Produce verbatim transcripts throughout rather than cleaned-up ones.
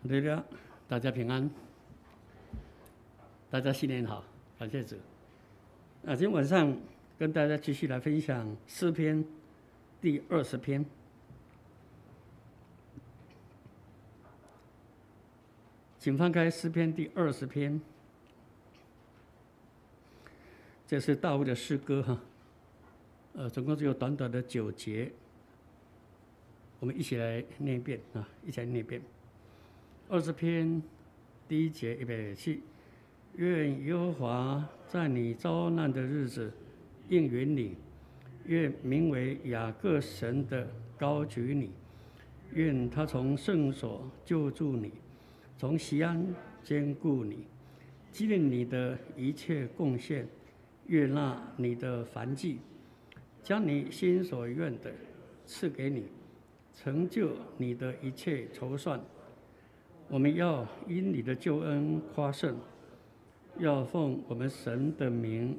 对了，大家平安，大家新年好，感谢主。啊，今天晚上跟大家继续来分享诗篇第二十篇。请翻开诗篇第二十篇，这是大卫的诗歌哈，呃，总共只有短短的九节，我们一起来念一遍啊，一起来念一遍。二十篇第一节，预备起。愿耶和华在你遭难的日子应允你，愿名为雅各神的高举你，愿他从圣所救助你，从锡安坚固你，纪念你的一切贡献，悦纳你的燔祭，将你心所愿的赐给你，成就你的一切筹算。我们要因你的救恩夸胜，要奉我们神的名，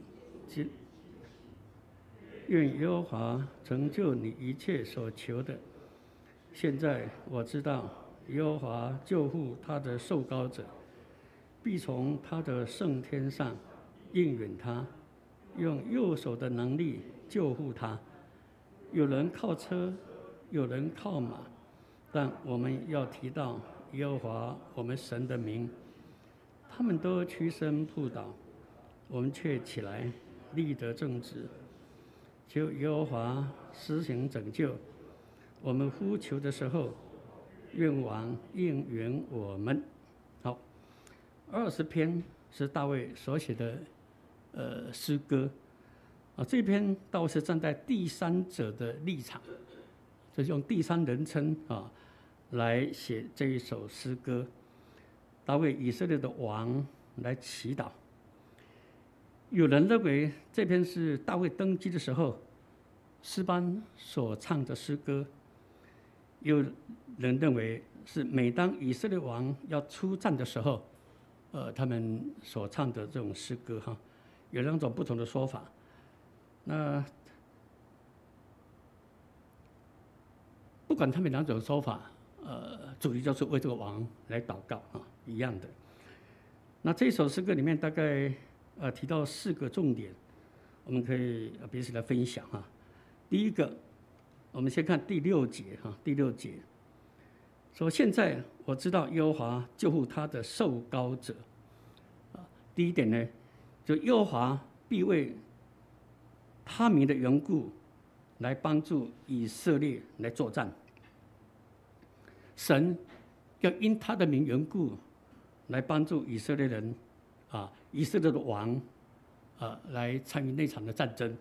愿耶和华成就你一切所求的。现在我知道，耶和华救护他的受膏者，必从他的圣天上应允他，用右手的能力救护他。有人靠车，有人靠马，但我们要提到耶和华我们神的名。他们都屈身仆倒，我们却起来立得正直。求耶和华施行拯救，我们呼求的时候，愿王应允我们。好，二十篇是大卫所写的呃诗歌啊。这篇大卫是站在第三者的立场，就是用第三人称啊来写这一首诗歌。大卫以色列的王来祈祷。有人认为这篇是大卫登基的时候诗班所唱的诗歌，有人认为是每当以色列王要出战的时候，呃，他们所唱的这种诗歌哈，有两种不同的说法。那不管他们两种说法，呃，主题就是为这个王来祷告啊，一样的。那这首诗歌里面大概呃提到四个重点，我们可以彼此来分享哈。第一个，我们先看第六节哈，第六节说：现在我知道耶和华救护他的受膏者。啊，第一点呢，就耶和华必为他名的缘故来帮助以色列来作战。神要因他的名缘故来帮助以色列人啊，以色列的王啊，来参与那场的战争。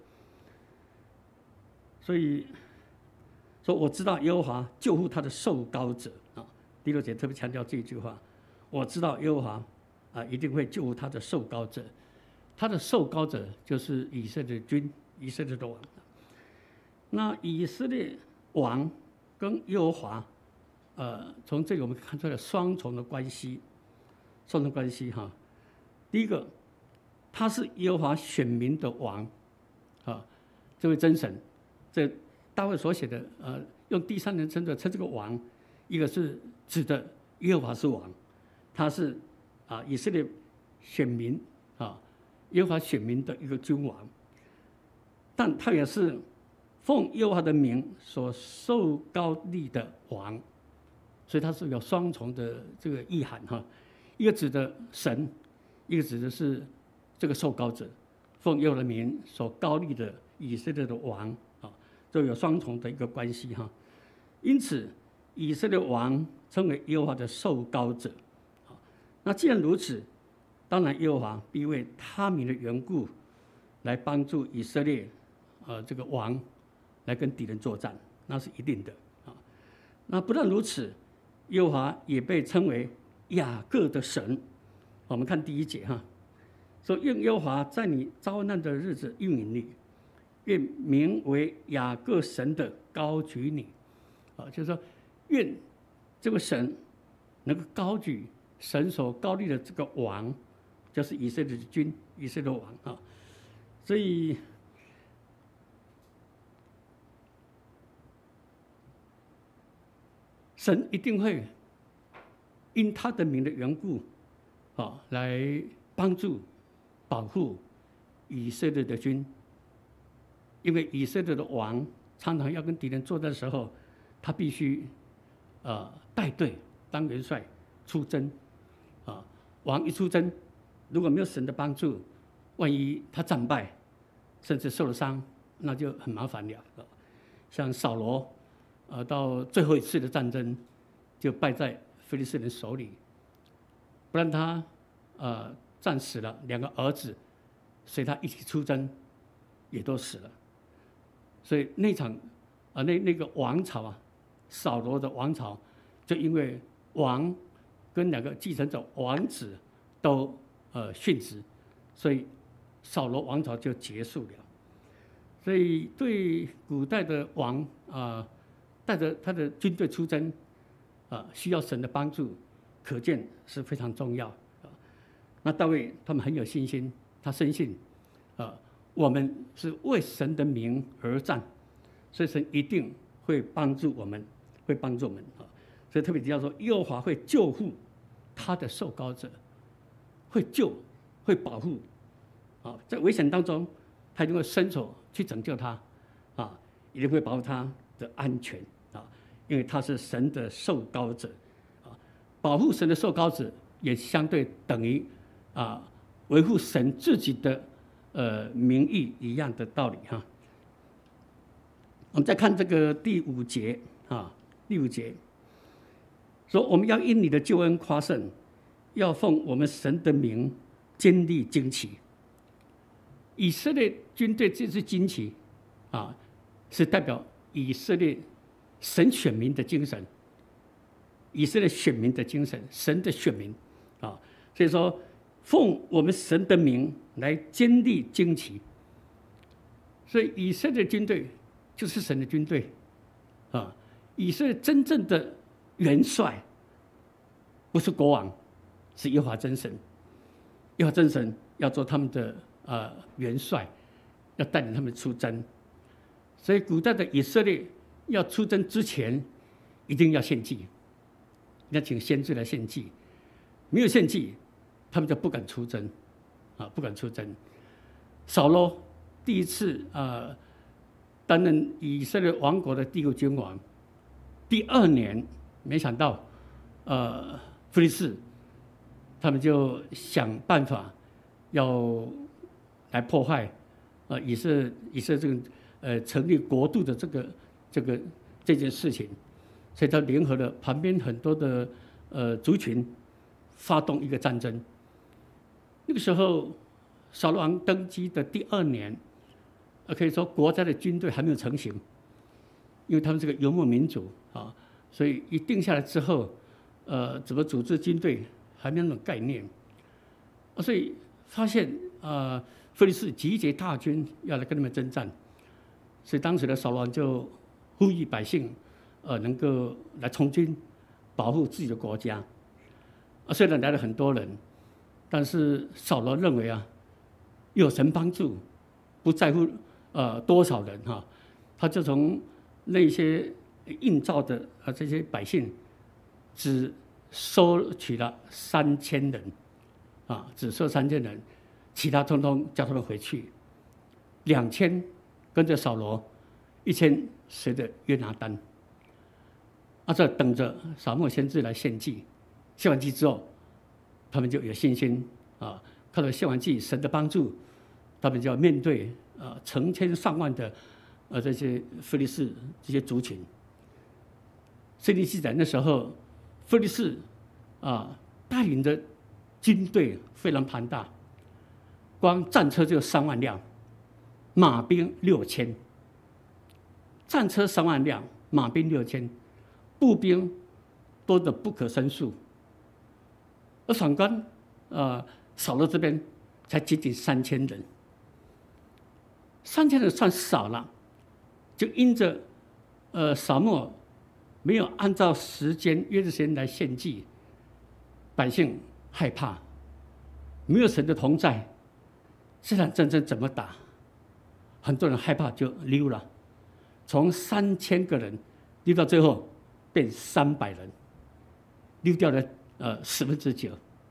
所以说，我知道耶和华救护他的受膏者啊。第六节特别强调这一句话：我知道耶和华啊，一定会救护他的受膏者。他的受膏者就是以色列军，以色列的王。那以色列王跟耶和华，呃，从这个我们看出来双重的关系，双重关系哈。第一个，他是耶和华选民的王，啊，这位真神，这大卫所写的，呃，用第三人称的称这个王，一个是指的耶和华是王，他是啊以色列选民啊耶和华选民的一个君王，但他也是奉耶和华的名所受膏立的王。所以它是有双重的这个意涵哈，一个指的神，一个指的是这个受膏者，奉耶和华的名所膏立的以色列的王啊，都有双重的一个关系哈。因此，以色列王称为耶和华的受膏者。那既然如此，当然耶和华必为他名的缘故，来帮助以色列呃这个王来跟敌人作战，那是一定的啊。那不但如此，耶和华也被称为雅各的神。我们看第一节哈，说愿耶和华在你遭难的日子应允你，愿名为雅各神的高举你。啊，就是说，愿这个神能够高举神所高立的这个王，就是以色列的君，以色列的王啊。所以神一定会因他的名的缘故，啊，来帮助、保护以色列的军。因为以色列的王常常要跟敌人作战的时候，他必须呃带队当元帅出征，啊，王一出征，如果没有神的帮助，万一他战败，甚至受了伤，那就很麻烦了。像扫罗，呃，到最后一次的战争，就败在非利士人手里，不然他呃战死了，两个儿子随他一起出征，也都死了。所以那场啊，那那个王朝啊，扫罗的王朝，就因为王跟两个继承者王子都呃殉职，所以扫罗王朝就结束了。所以对古代的王啊，带着他的军队出征啊，需要神的帮助，可见是非常重要。那大卫他们很有信心，他深信啊。我们是为神的名而战，所以神一定会帮助我们，会帮助我们啊！所以特别提到说，耶和华会救护他的受膏者，会救，会保护啊！在危险当中，他一定会伸手去拯救他啊，一定会保护他的安全啊，因为他是神的受膏者啊，保护神的受膏者也相对等于啊维护神自己的。呃，名义一样的道理哈。我们再看这个第五节啊，第五节说，我们要因你的救恩夸胜，要奉我们神的名坚立旌旗。以色列军队这支旌旗啊，是代表以色列神选民的精神，以色列选民的精神，神的选民啊，所以说。奉我们神的名来坚立旌旗，所以以色列军队就是神的军队啊！以色列真正的元帅不是国王，是耶和华真神。耶和华真神要做他们的呃元帅，要带领他们出征。所以古代的以色列要出征之前，一定要献祭，要请先知来献祭，没有献祭。他们就不敢出征，啊，不敢出征。扫罗第一次呃担任以色列王国的第一个君王，第二年没想到，呃，非利士他们就想办法要来破坏，呃，以色以色列这个呃成立国度的这个这个这件事情，所以他联合了旁边很多的呃族群，发动一个战争。那个时候，扫罗王登基的第二年，呃，可以说国家的军队还没有成型，因为他们是个游牧民族啊，所以一定下来之后，呃，怎么组织军队还没有那种概念，所以发现啊，非利士集结大军要来跟他们征战，所以当时的扫罗王就呼吁百姓，呃，能够来从军，保护自己的国家。啊，虽然来了很多人。但是扫罗认为啊，有神帮助，不在乎呃多少人哈、啊，他就从那些应召的啊这些百姓，只收取了三千人，啊，只收三千人，其他通通叫他们回去，两千跟着扫罗，一千随着约拿单，啊，这等着撒母耳先知来献祭，献完祭之后。他们就有信心啊，靠着献完祭神的帮助，他们就要面对啊成千上万的呃这些非利士这些族群。圣经记载那时候，非利士啊带领的军队非常庞大，光战车就有三万辆，马兵六千。战车三万辆，马兵六千，步兵多得不可胜数。而反观，呃，扫罗这边才仅仅三千人，三千人算少了，就因着，呃，撒母耳没有按照时间约的时间来献祭，百姓害怕，没有神的同在，这场战争怎么打？很多人害怕就溜了，从三千个人溜到最后变三百人，溜掉了呃十分之九。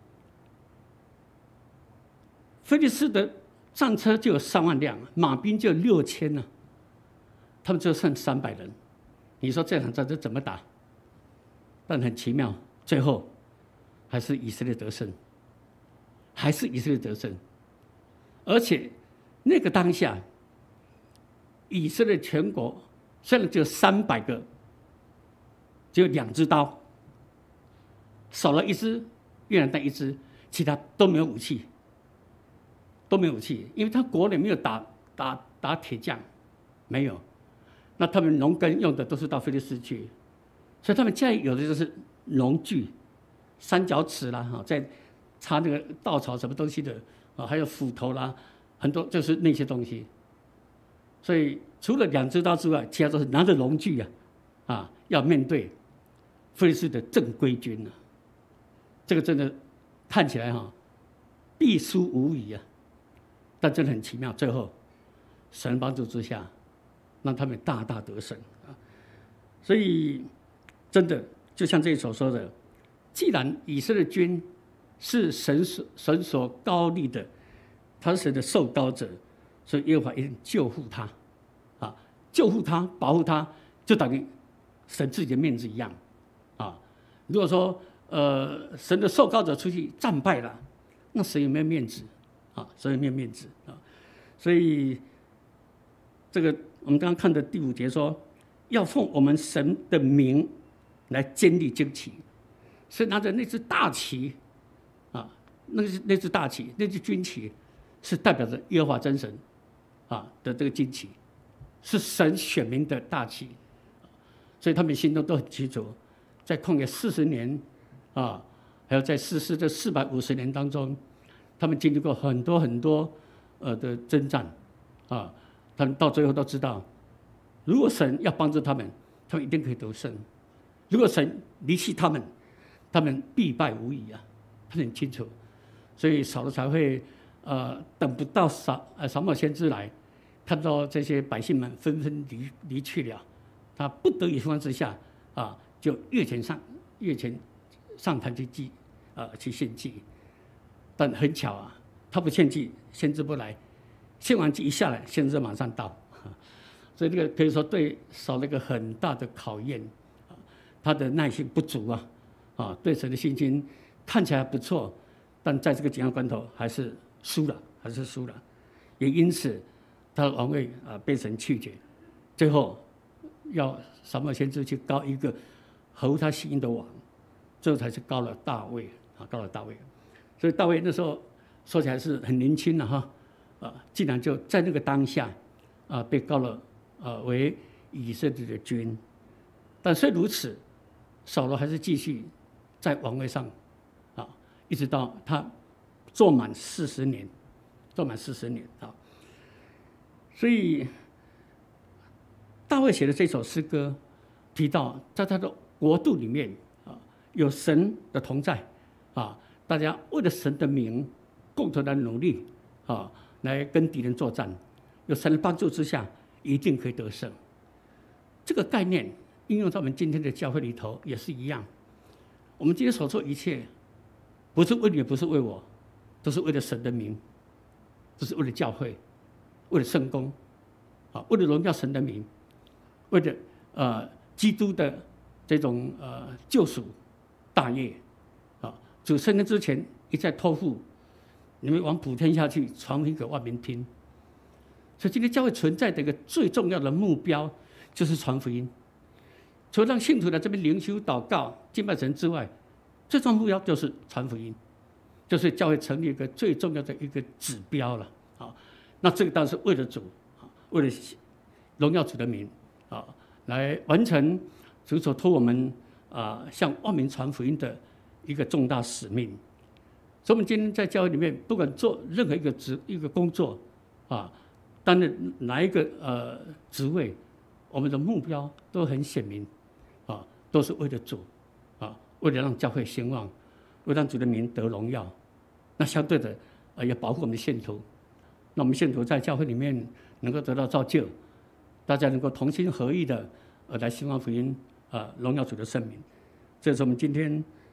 菲利斯的战车就有三万辆，马兵就有六千呢，他们就剩三百人。你说这场战争怎么打？但很奇妙，最后还是以色列得胜，还是以色列得胜。而且那个当下，以色列全国虽然只有三百个，只有两只刀，少了一只，越南带一只，其他都没有武器。都没有武器，因为他国内没有打打打铁匠，没有。那他们农耕用的都是到菲利斯去，所以他们家里有的就是农具、三角尺啦，哈，在插那个稻草什么东西的啊，还有斧头啦，很多就是那些东西。所以除了两只刀之外，其他都是拿着农具啊，啊，要面对菲利斯的正规军啊。这个真的看起来哈，必输无疑啊。但真的很奇妙，最后神帮助之下，让他们大大得胜啊！所以真的就像这里所说的，既然以色列军是神所神所高立的，他是神的受膏者，所以耶和华一定救护他啊，救护他，保护他，就等于神自己的面子一样啊！如果说呃神的受膏者出去战败了，那神有没有面子？啊，所以没有面子啊，所以这个我们刚刚看的第五节说，要奉我们神的名来坚立旌旗，是拿着那只大旗啊，那是那只大旗，那只军旗是代表着耶和华真神啊的这个旌旗，是神选民的大旗，所以他们心中都很清楚，在旷野四十年啊，还有在世世这四百五十年当中。他们经历过很多很多呃的征战，啊，他们到最后都知道，如果神要帮助他们，他们一定可以得胜；如果神离弃他们，他们必败无疑啊！他很清楚，所以扫罗才会呃等不到撒呃撒母耳先知来，看到这些百姓们纷纷离离去了，他不得已情况之下啊，就越前上越前上坛去祭啊、呃、去献祭。但很巧啊，他不献祭，先知不来，献完祭一下来，先知马上到，所以这个可以说对扫了一个很大的考验，他的耐心不足啊，啊，对神的信心看起来不错，但在这个紧要关头还是输了，还是输了，也因此他的王位啊被神弃绝，最后要撒母耳先知去膏一个合乎他心意的王，最后才是膏了大卫啊，膏了大卫。所以大卫那时候说起来是很年轻的哈，啊，竟然就在那个当下啊被膏了啊为以色列的君。但虽如此，扫罗还是继续在王位上啊，一直到他做满四十年，做满四十年啊。所以大卫写的这首诗歌提到，在他的国度里面啊，有神的同在啊。大家为了神的名，共同的努力啊，来跟敌人作战，有神的帮助之下，一定可以得胜。这个概念应用到我们今天的教会里头也是一样。我们今天所做一切，不是为你，不是为我，都是为了神的名，都是为了教会，为了圣工，啊，为了荣耀神的名，为了呃基督的这种呃救赎大业。主升天之前一再托付你们往普天下去，传福音给万民听。所以今天教会存在的一个最重要的目标就是传福音。除了让信徒来这边灵修、祷告、敬拜神之外，最重要的目标就是传福音，就是教会成立一个最重要的一个指标了啊。那这个当然是为了主啊，为了荣耀主的名啊，来完成主所托我们啊向万民传福音的一个重大使命。所以我们今天在教会里面，不管做任何一个职一个工作啊，担任哪一个呃职位，我们的目标都很显明啊，都是为了主啊，为了让教会兴旺，为了让主的名得荣耀。那相对的啊，也保护我们的信徒。那我们信徒在教会里面能够得到造就，大家能够同心合意的呃来兴旺福音啊，荣耀主的圣名。这是我们今天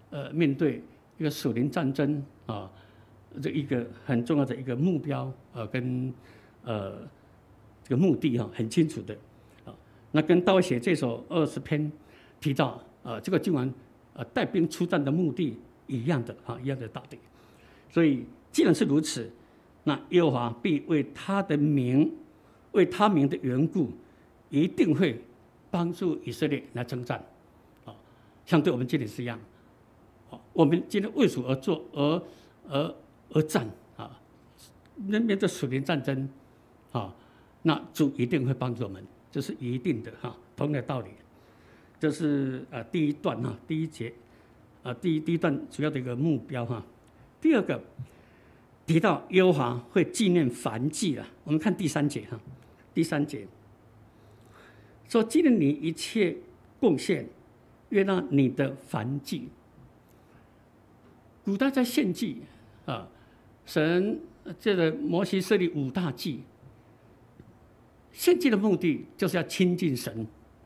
呃面对一个属灵战争啊，这一个很重要的一个目标呃跟呃这个目的哈、啊、很清楚的啊。那跟大卫写这首二十篇提到啊这个经文呃带兵出战的目的一样的哈、啊、一样的道理。所以既然是如此，那耶和华必为他的名为他名的缘故，一定会帮助以色列来征战啊，像对我们今天是一样。我们今天为主而做，而而而战啊，面对属灵战争啊，那主一定会帮助我们，这是一定的哈。同样的道理，这是呃第一段哈，第一节啊，第一第一段主要的一个目标哈。第二个提到耶和华会纪念燔祭啊，我们看第三节哈，第三节说纪念你一切贡献，悦纳你的燔祭。古代在献祭啊，神这个摩西设立五大祭，献祭的目的就是要亲近神。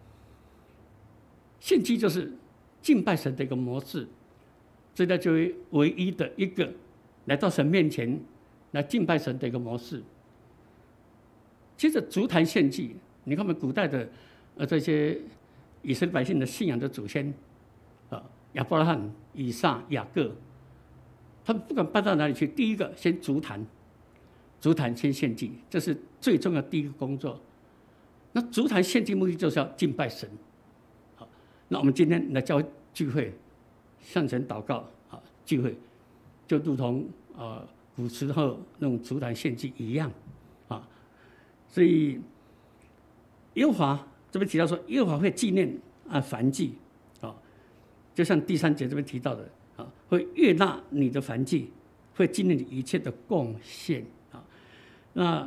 献祭就是敬拜神的一个模式，这叫作为唯一的一个来到神面前来敬拜神的一个模式。接着足坛献祭，你看我们古代的呃这些以色列百姓的信仰的祖先啊，亚伯拉罕、以撒、雅各。他们不管搬到哪里去，第一个先足坛，足坛先献祭，这是最重要的第一个工作。那足坛献祭目的就是要敬拜神。好，那我们今天来教会聚会，向神祷告啊，聚会就如同呃古时候那种足坛献祭一样啊。所以耶和华这边提到说，耶和华会纪念啊燔祭啊，就像第三节这边提到的。啊，会悦纳你的燔祭，会纪念你一切的贡献啊。那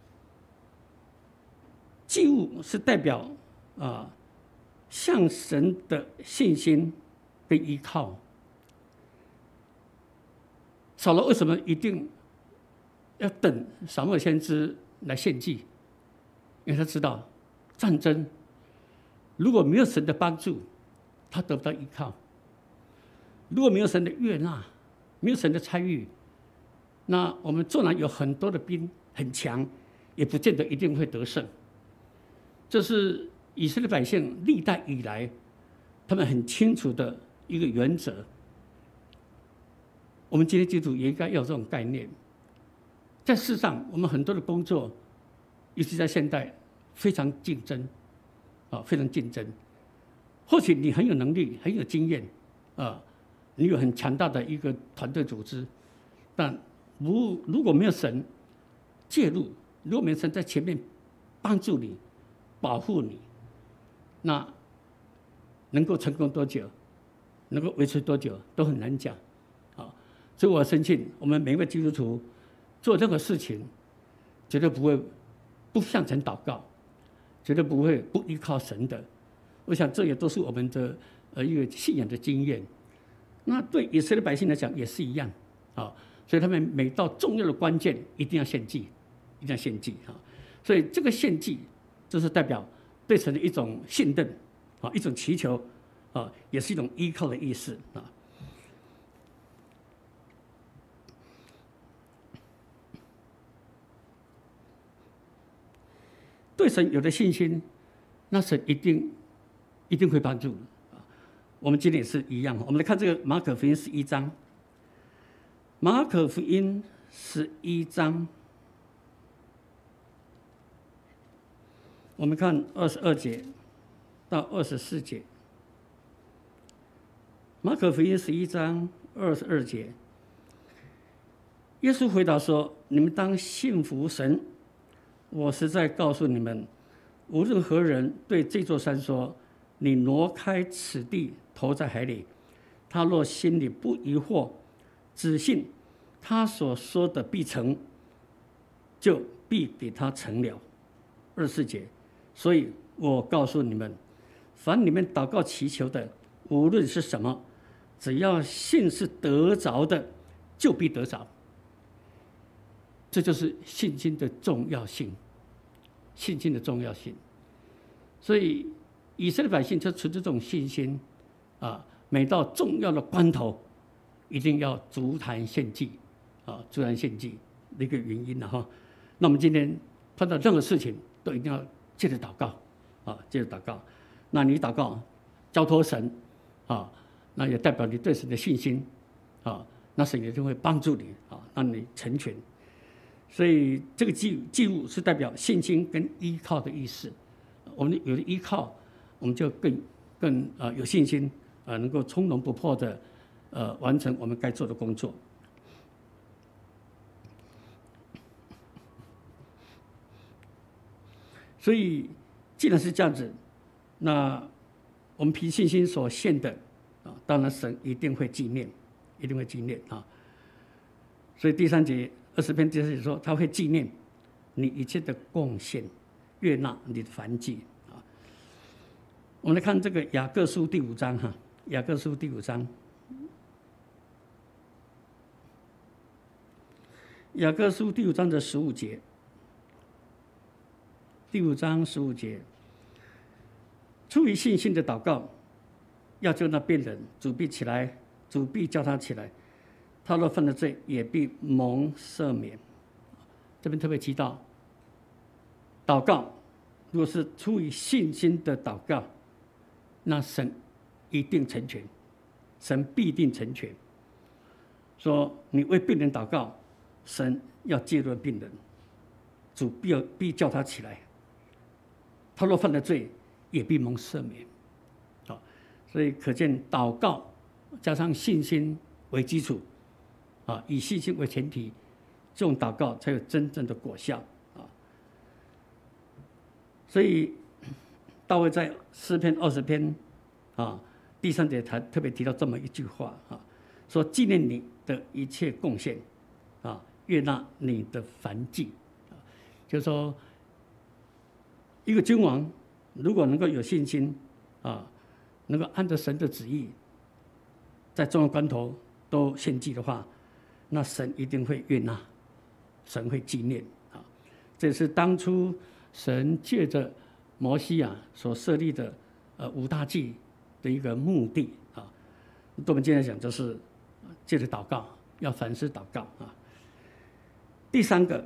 祭物是代表啊向神的信心跟依靠。扫罗为什么一定要等撒母耳先知来献祭？因为他知道战争如果没有神的帮助，他得不到依靠。如果没有神的悦纳，没有神的参与，那我们纵然有很多的兵很强，也不见得一定会得胜。这是以色列百姓历代以来他们很清楚的一个原则。我们今天基督徒也应该要有这种概念。在世上，我们很多的工作，尤其在现代，非常竞争，啊，非常竞争。或许你很有能力，很有经验，啊。你有很强大的一个团队组织，但如如果没有神介入，如果没有神在前面帮助你、保护你，那能够成功多久，能够维持多久都很难讲。啊，所以我深信，我们每一位基督徒做任何事情，绝对不会不向神祷告，绝对不会不依靠神的。我想这也都是我们的呃一个信仰的经验。那对以色列百姓来讲也是一样，啊，所以他们每到重要的关键一定要献祭，一定要献祭啊。所以这个献祭，就是代表对神的一种信任，啊，一种祈求，啊，也是一种依靠的意思啊。对神有了信心，那神一定一定会帮助。我们今天也是一样，我们来看这个马可福音十一章。马可福音十一章，我们看二十二节到二十四节。马可福音十一章二十二节，耶稣回答说：“你们当信服神。我实在告诉你们，无论何人对这座山说，你挪开此地，投在海里，他若心里不疑惑，只信他所说的必成，就必给他成了。”二十四节，所以我告诉你们，凡你们祷告祈求的，无论是什么，只要信是得着的，就必得着。这就是信心的重要性，信心的重要性。所以以色列百姓就存着这种信心啊， 每到重要的关头，一定要足坛献祭，啊，足坛献祭的一个原因了哈。那我们今天碰到任何事情，都一定要借着祷告，啊，借着祷告。那你祷告，交托神，啊，那也代表你对神的信心，啊，那神也就会帮助你，啊，让你成全。所以这个祭祭物是代表信心跟依靠的意思。我们有了依靠，我们就更更呃有信心，呃，能够从容不迫的呃完成我们该做的工作。所以既然是这样子，那我们凭信心所献的啊，当然神一定会纪念，一定会纪念啊。所以第三节二十篇第三节说，他会纪念你一切的贡献，悦纳你的燔祭啊。我们来看这个雅各书第五章哈，雅各书第五章，雅各书第五章的十五节，第五章十五节，出于信心的祷告，要救那病人，主必起来，主必叫他起来。他若犯了罪，也必蒙赦免。这边特别提到，祷告如果是出于信心的祷告，那神一定成全，神必定成全。说你为病人祷告，神要介入病人，主必要必叫他起来。他若犯了罪，也必蒙赦免。好，所以可见祷告加上信心为基础。啊，以信心为前提，这种祷告才有真正的果效啊。所以大卫在诗篇二十篇啊第三节才特别提到这么一句话啊，说纪念你的一切贡献啊，悦纳你的燔祭啊，就是说一个君王如果能够有信心啊，能够按照神的旨意，在重要关头都献祭的话，那神一定会悦纳，神会纪念啊！这是当初神借着摩西啊所设立的呃五大祭的一个目的啊。对我们今天讲，就是借着祷告，要凡事祷告啊。第三个，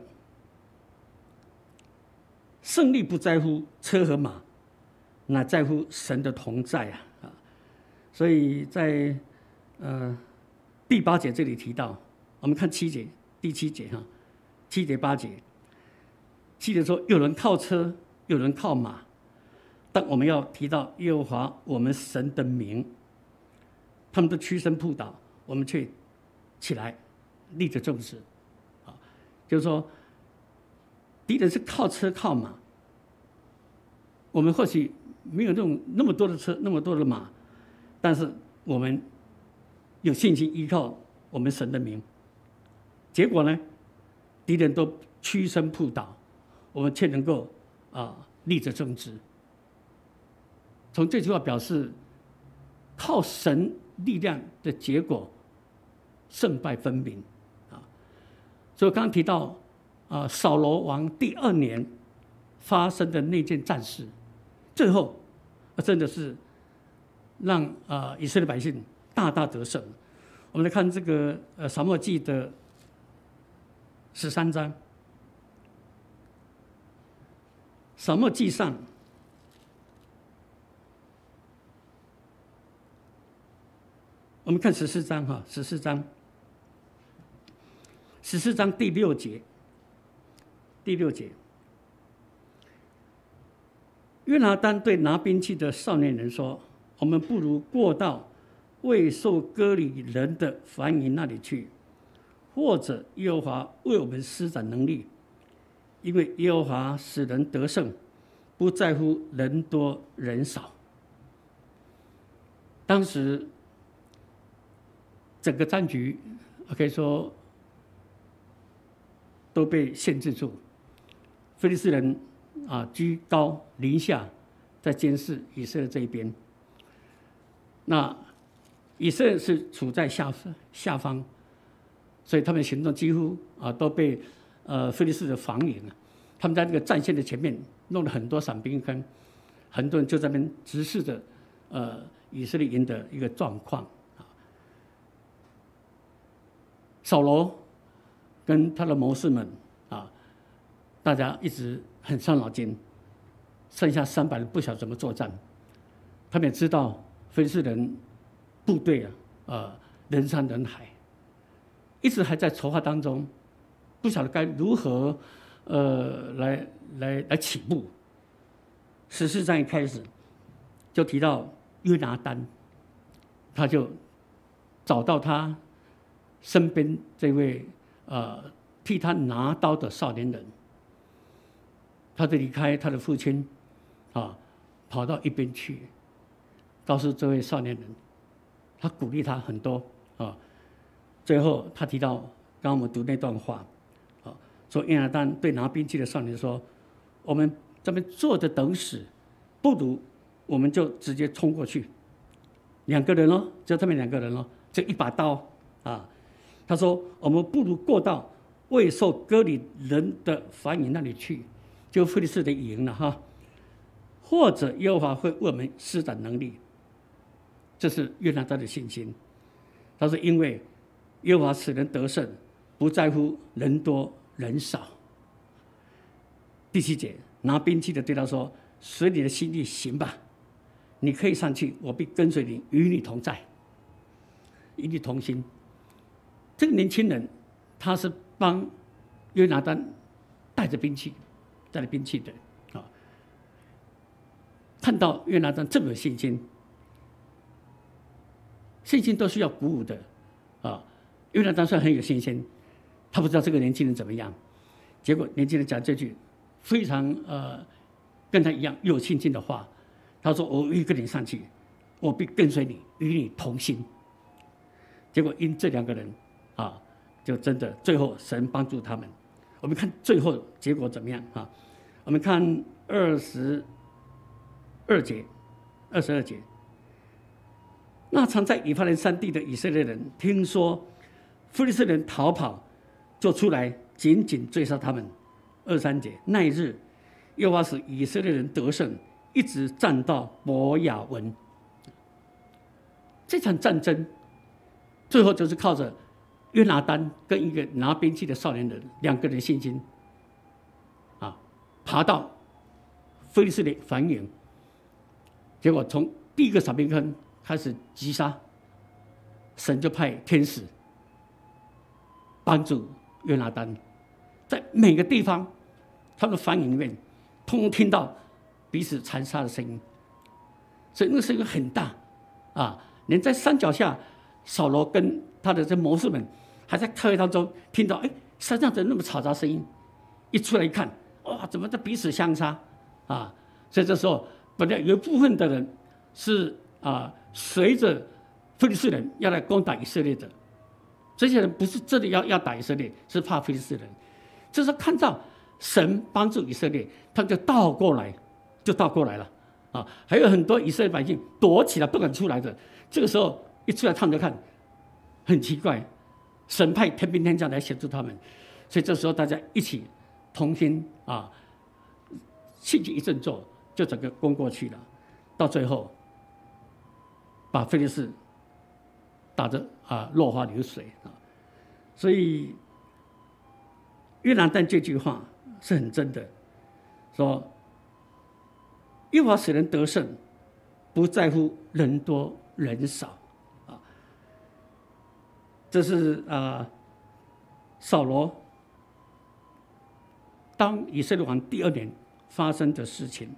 胜利不在乎车和马，乃在乎神的同在啊！啊，所以在呃第八节这里提到。我们看七节，第七节哈，七节八节，七节说有人靠车，有人靠马，但我们要提到耶和华我们神的名，他们都屈身仆倒，我们却起来立着正直，啊，就是说敌人是靠车靠马，我们或许没有那种那么多的车，那么多的马，但是我们有信心依靠我们神的名。结果呢，敌人都屈身仆倒，我们却能够啊立着正直。从这句话表示，靠神力量的结果，胜败分明啊。所以刚刚提到啊，扫罗王第二年发生的那件战事，最后真的是让啊以色列百姓大大得胜。我们来看这个呃撒母耳记的十三章，撒母耳记上我们看十四章哈，十四章，十四章第六节，第六节，约拿单对拿兵器的少年人说：“我们不如过到未受割礼人的防营那里去。”或者耶和华为我们施展能力，因为耶和华使人得胜，不在乎人多人少。当时整个战局可以说都被限制住，非利士人啊居高临下，在监视以色列这一边。那以色列是处在下下方。所以他们的行动几乎啊都被呃非利士的防营了。他们在这个战线的前面弄了很多伞兵坑，很多人就在那边直视着呃以色列营的一个状况啊。扫罗跟他的谋士们啊，大家一直很伤脑筋，剩下三百人不晓得怎么作战。他们也知道非利士人部队啊，呃，人山人海，一直还在筹划当中，不晓得该如何呃来来来起步。十四章一开始就提到约拿单，他就找到他身边这位呃替他拿刀的少年人，他就离开他的父亲啊，跑到一边去，告诉这位少年人，他鼓励他很多啊。最后他提到，刚刚我们读那段话啊，说约拿单对拿兵器的少年说：“我们这边坐着等死，不如我们就直接冲过去。两个人哦，就他们两个人哦，就一把刀啊。”他说：“我们不如过到未受割礼人的反营那里去，就非利士的营了哈。或者耶和华会为我们施展能力。”这是约拿单的信心。他说：“因为耶和华使人得胜，不在乎人多人少。”第七节，拿兵器的对他说：“随你的心意行吧，你可以上去，我必跟随你，与你同在，与你同心。”这个年轻人，他是帮约拿单带着兵器，带着兵器的啊。看到约拿单这么有信心，信心都是要鼓舞的啊。约拿单虽然很有信心，他不知道这个年轻人怎么样，结果年轻人讲这句非常呃跟他一样有信心的话，他说：“我愿意跟你上去，我必跟随你，与你同心。”结果因这两个人啊，就真的最后神帮助他们。我们看最后结果怎么样啊？我们看二十二节，二十二节。那常在以法莲山地的以色列人听说非利士人逃跑，就出来紧紧追杀他们。二三节，那一日，耶和华使以色列人得胜，一直战到伯亚文。这场战争最后就是靠着约拿单跟一个拿兵器的少年人两个人信心啊，爬到非利士的反营，结果从第一个撒兵坑开始击杀，神就派天使帮助约拿单，在每个地方他们的反营里面，通通听到彼此残杀的声音，所以那个声音很大啊，连在山脚下，扫罗跟他的这谋士们还在特会当中听到，哎，山上怎么那么嘈杂声音？一出来一看，哇，怎么在彼此相杀啊？所以这时候，本来有一部分的人是啊，随着非利士人要来攻打以色列的，这些人不是真的要要打以色列，是怕非利士人。这时候看到神帮助以色列，他们就倒过来，就倒过来了啊！还有很多以色列百姓躲起来不敢出来的，这个时候一出来，他们就看，很奇怪，神派天兵天将来协助他们，所以这时候大家一起同心啊，信心一振作，就整个攻过去了。到最后，把非利士打得啊落花流水啊！所以约拿单这句话是很真的，说耶和华使人得胜，不在乎人多人少啊。这是啊扫罗当以色列王第二年发生的事情。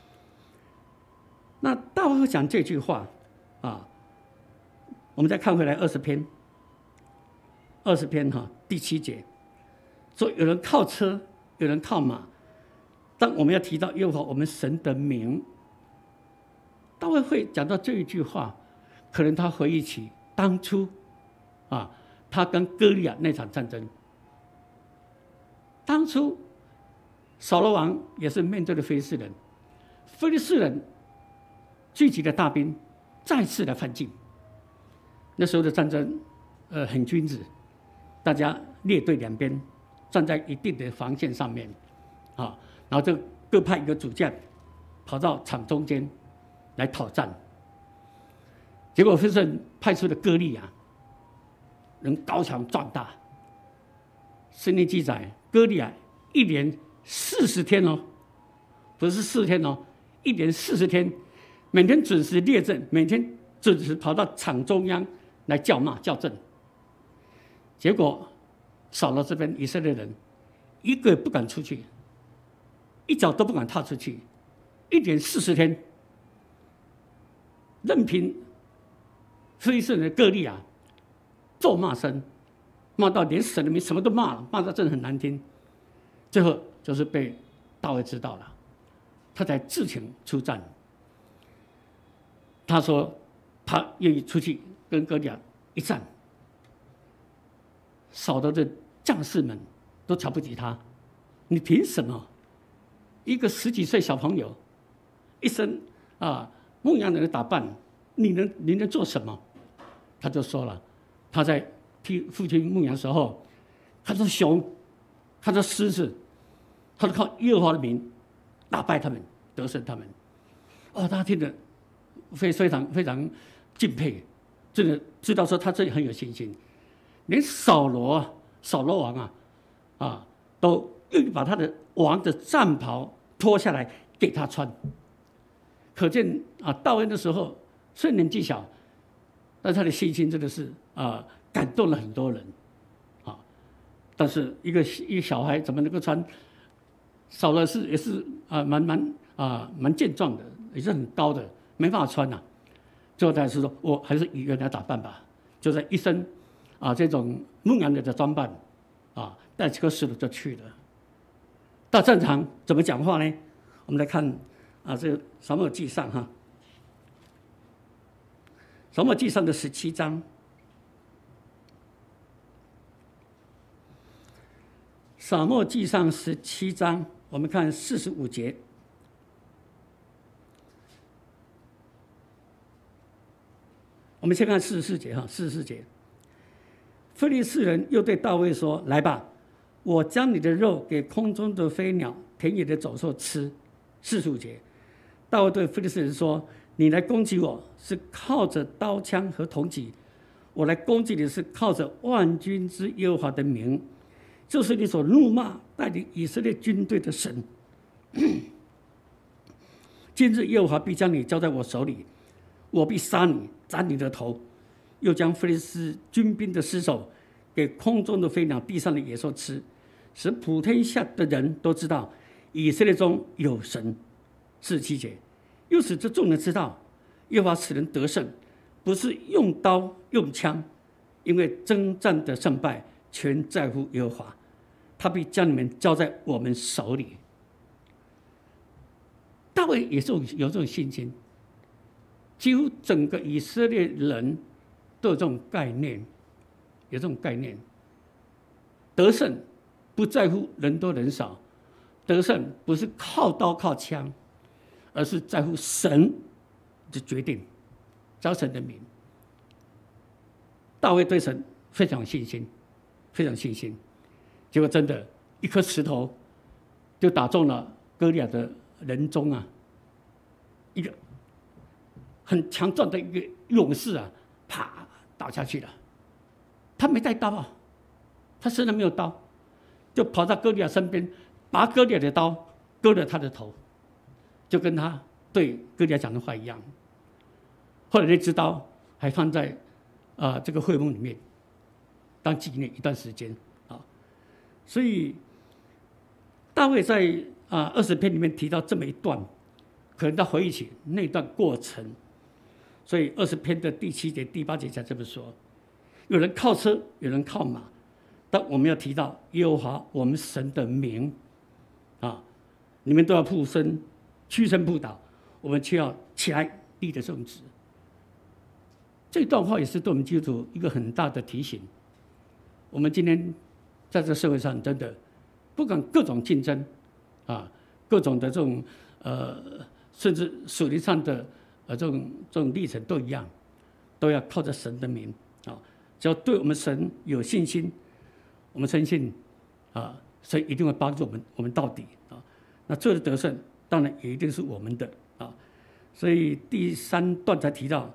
那大卫讲这句话啊，我们再看回来二十篇，二十篇哈第七节，说有人靠车，有人靠马。当我们要提到耶和华我们神的名，大卫会讲到这一句话，可能他回忆起当初啊，他跟歌利亚那场战争。当初扫罗王也是面对的非利士人，非利士人聚集的大兵再次的犯境。那时候的战争，呃，很均质，大家列队两边，站在一定的防线上面，啊，然后就各派一个主将，跑到场中间来讨战。 结果非利士人派出的歌利亚，人高强壮大。圣经记载，歌利亚一连四十天哦，不是四天哦，一连四十天，每天准时列阵，每天准时跑到场中央来叫骂叫阵。结果扫罗这边以色列人一个也不敢出去，一脚都不敢踏出去，一连四十天，任凭非利士人的歌利亚咒骂声，骂到连神的名什么都骂了，骂到真的很难听。最后就是被大卫知道了，他才自请出战。他说他愿意出去跟歌利亚一战。扫罗的将士们都瞧不起他，你凭什么？一个十几岁小朋友，一身啊牧羊人的打扮，你能你能做什么？他就说了，他在替父亲牧羊的时候，他说熊，他说狮子，他都靠耶和华的名打败他们，得胜他们。哦，大家听得非非常非常敬佩，真的知道说他这里很有信心。连扫罗扫罗王啊啊，都愿意把他的王的战袍脱下来给他穿。可见啊，大卫的时候虽然年纪小，但他的信心真的是啊感动了很多人啊。但是一个一个小孩怎么能够穿？扫罗是也是啊蛮蛮啊蛮健壮的，也是很高的，没办法穿呐、啊。最后他是说，我还是以原来打扮吧，就在一身啊这种牧羊人的装扮啊，带起个石头就去了。到战场怎么讲话呢？我们来看啊，这个撒母耳记上哈，撒母耳记上的十七章，撒母耳记上十七章，我们看四十五节。我们先看四十四节哈，四十四节，非利士人又对大卫说：“来吧，我将你的肉给空中的飞鸟、田野的走兽吃。”四十五节，大卫对非利士人说：“你来攻击我是靠着刀枪和铜戟，我来攻击你是靠着万军之耶和华的名，就是你所怒骂带领以色列军队的神。今日耶和华必将你交在我手里，我必杀你，斩你的头，又将非利士军兵的尸首给空中的飞鸟、地上的野兽吃，使普天下的人都知道以色列中有神。”四十七节，又使这众人知道，耶和华使人得胜，不是用刀用枪，因为征战的胜败全在乎耶和华，他必将你们交在我们手里。大卫也是有这种信心，几乎整个以色列人都有这种概念，有这种概念。得胜不在乎人多人少，得胜不是靠刀靠枪，而是在乎神的决定，招神的名。大卫对神非常有信心，非常有信心。结果真的，一颗石头就打中了歌利亚的人中啊，一个很强壮的一个勇士啊，啪倒下去了。他没带刀啊，他身上没有刀，就跑到歌利亚身边，拔歌利亚的刀，割了他的头，就跟他对歌利亚讲的话一样。后来那支刀还放在啊、呃、这个会幕里面，当纪念一段时间啊。所以大卫在啊二十篇里面提到这么一段，可能他回忆起那段过程。所以二十篇的第七节、第八节才这么说：有人靠车，有人靠马，但我们要提到耶和华我们神的名啊，你们都要扑身、屈身扑倒，我们却要起来立得正直。这段话也是对我们基督徒一个很大的提醒。我们今天在这个社会上，真的不管各种竞争啊，各种的这种呃，甚至属灵上的呃这种这种历程都一样，都要靠着神的名啊。只要对我们神有信心，我们深信啊，神一定会帮助我们，我们到底啊。那最后的得胜，当然也一定是我们的啊。所以第三段才提到，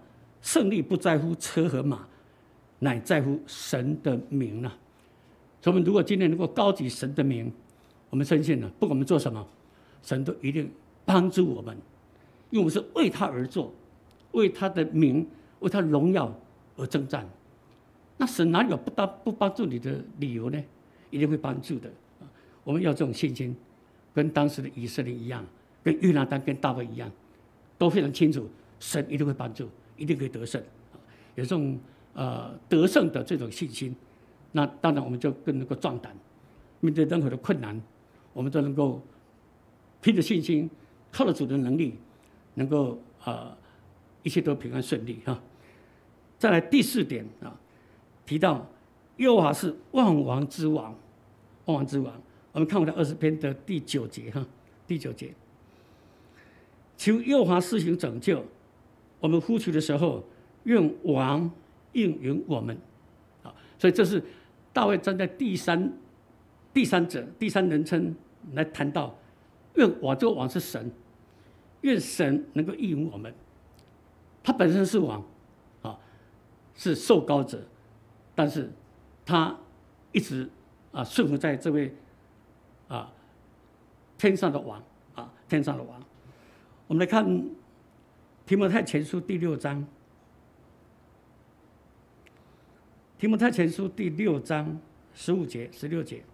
胜利不在乎车和马，乃在乎神的名啊。所以我们如果今天能够高举神的名，我们深信了，不管我们做什么，神都一定帮助我们，因为我们是为他而做，为他的名，为他荣耀而征战。那神哪有不帮不帮助你的理由呢？一定会帮助的。我们要这种信心，跟当时的以色列一样，跟约拿单、跟大卫一样，都非常清楚，神一定会帮助，一定可以得胜。有这种呃得胜的这种信心，那当然我们就更能够壮胆，面对任何的困难，我们都能够凭着信心，靠着主的能力，能够呃一切都平安顺利哈。再来第四点啊，提到耶和华是万王之王，万王之王。我们看我的二十篇的第九节哈，第九节，求耶和华施行拯救，我们呼求的时候，愿王应允我们。啊，所以这是大卫站在第三第三者、第三人称来谈到，愿我这个王是神，愿神能够应允我们。他本身是王，啊，是受膏者，但是他一直啊顺服在这位啊天上的王啊天上的王。我们来看提摩太前书第六章，提摩太前书第六章十五节、十六节。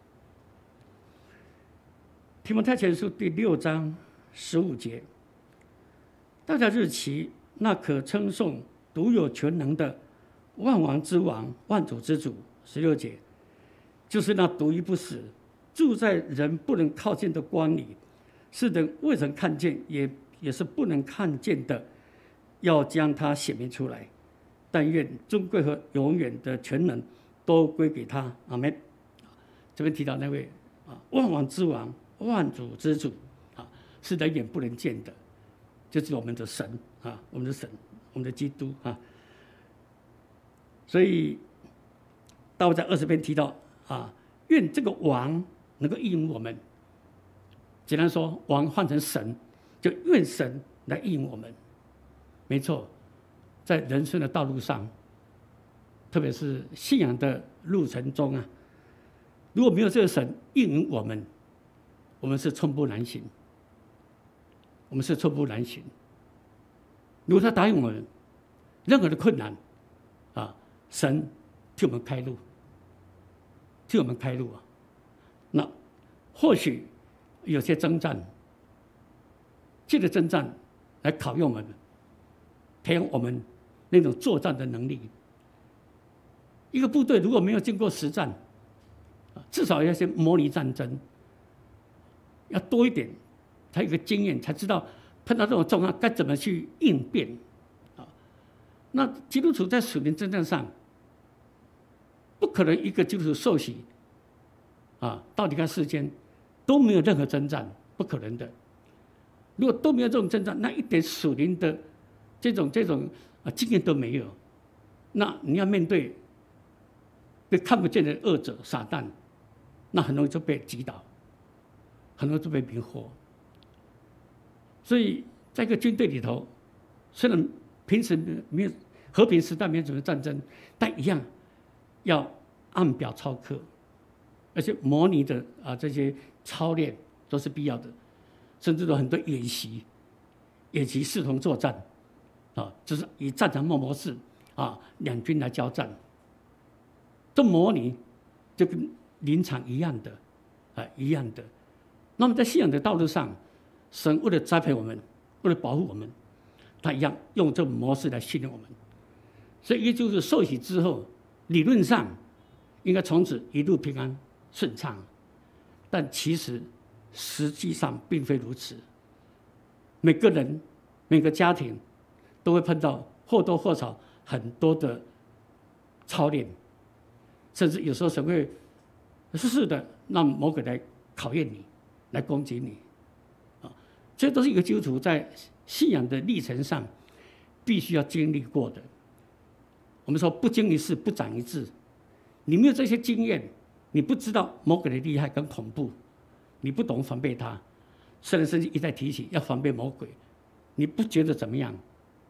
提摩太前书第六章十五节，大家日期，那可称颂、独有全能的万王之王、万主之主。十六节，就是那独一不死、住在人不能靠近的光里，是人未曾看见，也也是不能看见的，要将它显明出来。但愿尊贵和永远的全能都归给他。阿们。这边提到那位啊，万王之王、万主之主啊，是人眼不能见的，就是我们的神啊，我们的神，我们的基督啊。所以大卫在二十篇提到啊，愿这个王能够应允我们。简单说，王换成神，就愿神来应允我们。没错，在人生的道路上，特别是信仰的路程中啊，如果没有这个神应允我们，我们是寸步难行。我们是寸步难行。如果他答应我们，任何的困难啊，神替我们开路，替我们开路啊。那或许有些征战，借着征战来考验我们，培养我们那种作战的能力。一个部队如果没有经过实战，至少要先模拟战争，要多一点，才有个经验，才知道碰到这种状况该怎么去应变。啊，那基督徒在属灵征战上，不可能一个基督徒受洗啊，到离开世间都没有任何征战，不可能的。如果都没有这种征战，那一点属灵的这种这种啊经验都没有，那你要面对被看不见的恶者撒旦，那很容易就被击倒，很容易就被迷惑。所以在一个军队里头，虽然平时没有和平时代没有什么战争，但一样要按表操课，而且模拟的啊这些操练都是必要的，甚至有很多演习，演习视同作战，啊，就是以战场模式啊两军来交战，这模拟就跟临场一样的，啊一样的。那么在信仰的道路上，神为了栽培我们，为了保护我们，他一样用这种模式来训练我们。所以也就是受洗之后，理论上应该从此一路平安顺畅，但其实实际上并非如此。每个人、每个家庭都会碰到或多或少很多的操练，甚至有时候神会适时的让魔鬼来考验你，来攻击你。这都是一个基督徒在信仰的历程上必须要经历过的。我们说不经一事不长一智，你没有这些经验，你不知道魔鬼的厉害跟恐怖，你不懂防备他。虽然圣经一再提醒要防备魔鬼，你不觉得怎么样，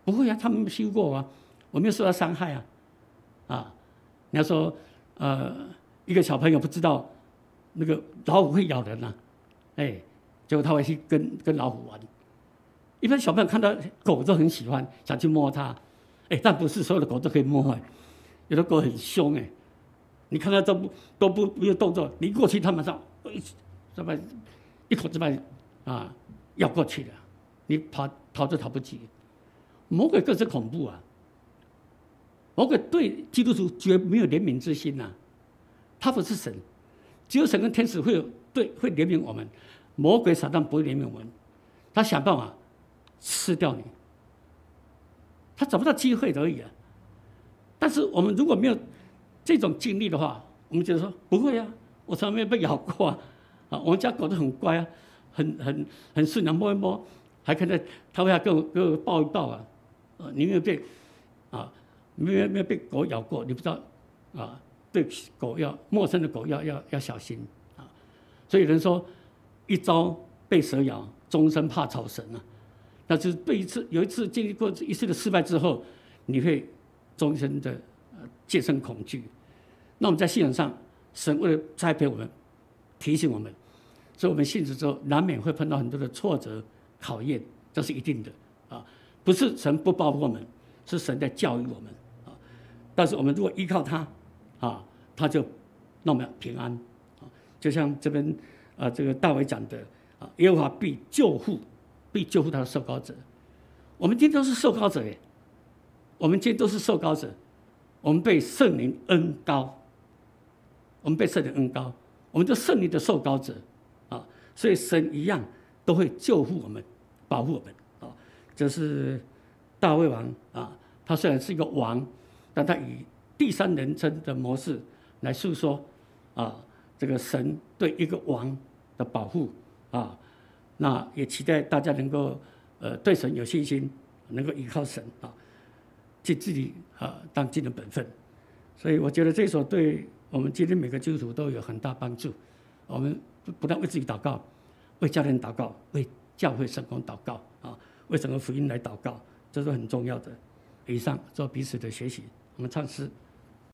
不会啊，他们修过啊，我没有受到伤害啊，啊，你要说呃一个小朋友不知道那个老虎会咬人啊，哎，结果他会去跟跟老虎玩。一般小朋友看到狗都很喜欢，想去摸它，哎，但不是所有的狗都可以摸哎，有的狗很凶哎，你看它都不都不没有动作，你过去它马上，这么一口就把你啊咬过去了，你跑逃都逃不及。魔鬼更是恐怖啊！魔鬼对基督徒绝没有怜悯之心呐、啊，他不是神，只有神跟天使会有对会怜悯我们，魔鬼撒旦不会怜悯我们，他想办法吃掉你，他找不到机会而已啊。但是我们如果没有这种经历的话，我们觉得说不会啊，我从来没有被咬过啊，啊，我们家狗都很乖啊，很很很顺啊，摸一摸，还可能它会要跟我跟我抱一抱啊，呃，你没有被啊，没有没有被狗咬过，你不知道啊，对狗要陌生的狗要要要小心啊，所以有人说一朝被蛇咬，终身怕草绳啊，那就是对一次有一次经历过一次的失败之后，你会终身的呃戒慎恐惧。那我们在信仰上，神为了栽培我们，提醒我们，所以我们信主之后，难免会碰到很多的挫折、考验，这是一定的啊。不是神不保护我们，是神在教育我们啊。但是我们如果依靠他啊，他就让我们平安啊。就像这边啊，这个大卫讲的啊，耶和华必救护，必救护他的受膏者。我们今天都是受膏者耶，我们今天都是受膏者，我们被圣灵恩膏。我们被圣灵恩膏，我们就圣灵的受膏者啊，所以神一样都会救护我们、保护我们啊。这是大卫王啊，他虽然是一个王，但他以第三人称的模式来诉说啊，这个神对一个王的保护啊。那也期待大家能够呃对神有信心，能够依靠神啊，尽自己啊当尽的本分。所以我觉得这首对我们今天每个基督徒都有很大帮助。我们不但为自己祷告，为家人祷告，为教会圣工祷告啊，为整个福音来祷告，这是很重要的。以上做彼此的学习，我们唱诗。